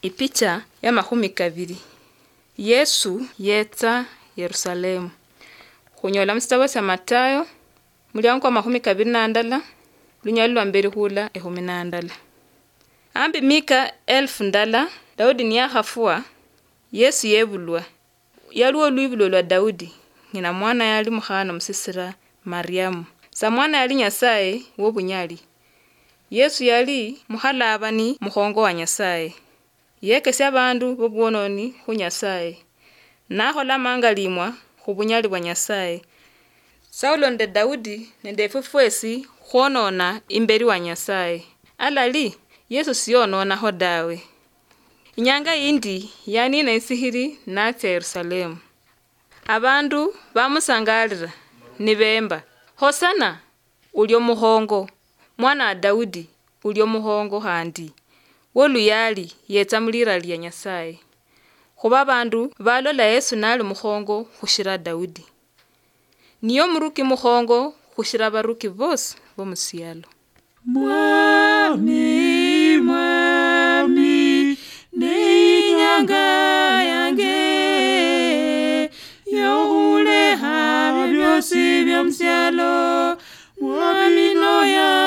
Ipicha ya 20. Yesu yetsa Yerusalemu. Khunyola musitabu sya Matayo mulyango wa 22 lunyali lwa mbeli khula 12. Ambi mika 1000 ndala Daudi niyakhafwa Yesu yebulwa. Yaliwo lwibulo lwa Daudi ngina mwana yali mukhana musisira Mariamu. Sa mwana yali Nyasaye wobunyali. Yesu yali mukhalabani mukhongo wa Nyasaye. Yekesya bandu bobuononi khu Nyasaye. Nakhola mangalimwa khubunyali bwa Nyasaye. Saulo nde Daudi nende efwefwesi khwonona imberi wa Nyasaye. Alali Yesu siyononakho dawe. Inyanga indi yanina isihiri natsya Yerusalemu. Abandu bamusangalira nibemba, Hosana ulio muhongo, mwana wa Daudi ulio muhongo handi. Woluyali yetsa mulira lya Nyasaye. Khuba bandu balola Yesu nali muhongo khushira Daudi. Niyo muruki muhongo khushira baruki bosi bomusyalo. Mwami, mwami, ni nyanga yange, yohuleha byosi bya musyalo, mwami noya